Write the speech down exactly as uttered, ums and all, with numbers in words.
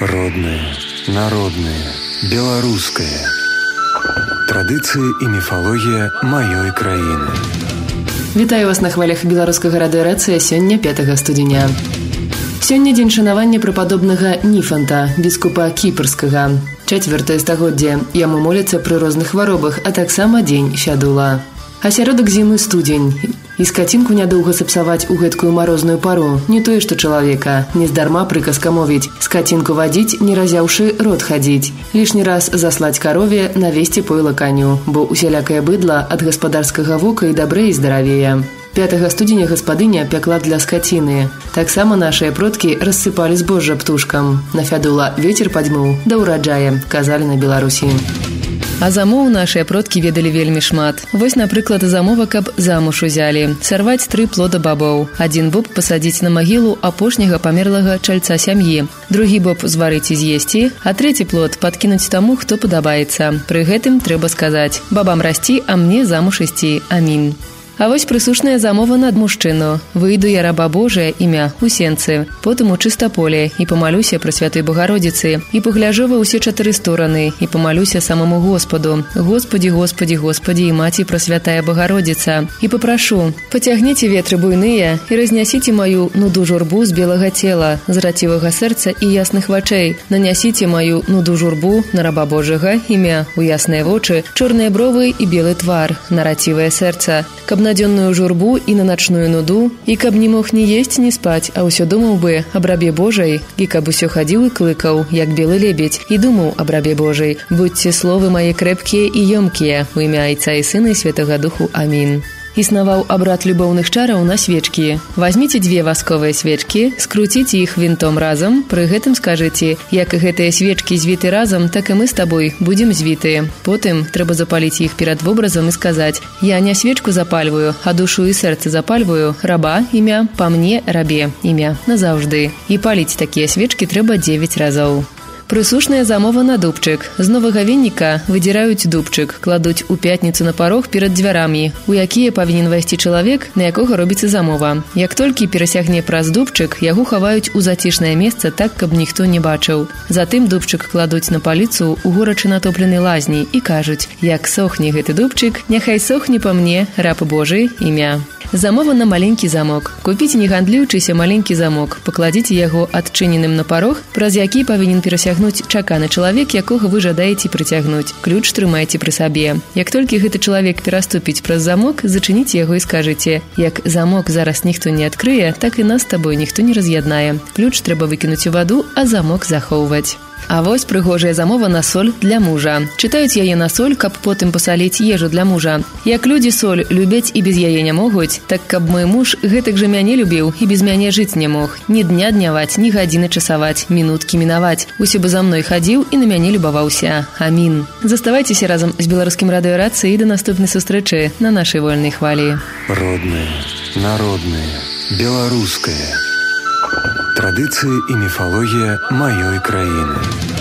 Родное, народное, беларускае. Традыцыі і міфалогія маёй краіны. Вітаю вас на хвалях беларускага радыё Рацыя сёння пятага студзеня. Сёння дзень шанавання прападобнага Ніфанта, біскупа кіпрскага. Чацвёртае стагоддзе. Яму моляцца пры розных хваробах, а таксама дзень Фядула. Асяродак зімы студзень. І скацінку нядоўга сапсаваць у гэткую марозную пару. Не тое, што чалавека. Нездарма прыказка мовіць. Скацінку вадзіць, не разяўшы рот хадзіць. Лішні раз заслаць карове, навесці пойла каню, бо усялякае быдла ад гаспадарскага вока і дабрэй і здаравее. пятага студзеня гаспадыня пякла для скаціны. Таксама нашыя продкі рассыпалі збожжа птушкам. На Фядула вецер падзьмуў, да ўраджае, казалі на Беларусі. А замоў нашыя продкі ведалі вельмі шмат. Вось, напрыклад, замова, каб замуж узялі. Сарваць тры плода бабоў. Адзін боб пасадзіць на магілу апошняга памерлага чальца сям'і. Другі боб зварыць і з'есці, а трэці плод падкінуць таму, хто падабаецца. Пры гэтым трэба сказаць: бабам расці, а мне замуж ісці. Амінь. А вось прысушная замова над мужчыну. Выйду я, раба Божия, імя у сенцы, потым у чыста поле, і памалюся пры святой Богородицы, і пагляжу ва ўсе чатыры стороны, і памалюся самому Господу. Господи, Господи, Господи, і маці прасвятая Богородица. І папрашу: пацягніце ветры буйныя і разнясіце маю нуду журбу з белага цела, з рацівага сэрца і ясных вачэй. Нанясіце маю нуду журбу на раба Божага, імя у ясныя вочы, чорныя бровы і белы твар, на рацівае сэрца, каб на дзённую журбу і на начную нуду, і каб не мог ні есць, ні спаць, а ўсё думаў бы аб рабе Божай, і каб усё хадзіў і клыкаў, як белы лебедь, і думаў аб рабе Божай. Будьце словы мае крэпкія і ёмкія, у імя Айца і Сына і Святага Духу. Амінь. Існаваў абрад любоўных чараў на свечкі. Вазьміце дзве васковыя свечкі, скруціце іх вінтом разам, пры гэтым скажыце: як і гэтыя свечкі звіты разам, так і мы з табой будзем звітыя. Потым трэба запаліць іх перад вобразам і сказаць: я не свечку запальваю, а душу і сэрца запальваю, раба, імя, па мне, рабе, імя, назаўжды. І паліць такія свечкі трэба дзевяць разоў. Прысушная замова на дубчык. З новага венніка выдзіраюць дубчык, кладуць у пятніцу на парог перад дзвярамі, у якія павінен вайсці чалавек, на якога робіцца замова. Як толькі перасягне праз дубчык, яго хаваюць у зацішнае месца так, каб ніхто не бачыў. Затым дубчык кладуць на паліцу ў горача натопленай лазні і кажуць: як сохне гэты дубчык, няхай сохне па мне, раб Божий, імя. Замова на маленькі замок. Купіце не гандлюючыся маленькі замок, пакладзіце яго адчыненым на парог, праз які павінен перасягнуць чаканы чалавек, якога вы жадаеце прыцягнуць. Ключ трымайце пры сабе. Як толькі гэты чалавек пераступіць праз замок, зачыніце яго і скажыце: як замок зараз ніхто не адкрые, так і нас з табой ніхто не раз'яднае. Ключ трэба выкінуць у ваду, а замок захоўваць. А вось прыгожая замова на соль для мужа. Чытаюць яе на соль, каб потым пасаліць ежу для мужа. Як людзі соль любяць і без яе не могуць, так каб мой муж гэтак жа мяне любіў і без мяне жыць не мог. Ні дня дняваць, ні гадзіны часаваць, мінуткі мінаваць. Усё бы за мной хадзіў і на мяне любаваўся. Амін. Заставайцеся разам з беларускім радыё Рацыя і да наступнай сустрэчы на нашай вольнай хвалі. Родное, народное, беларускае. Традыцыі і міфалогія маёй краіны.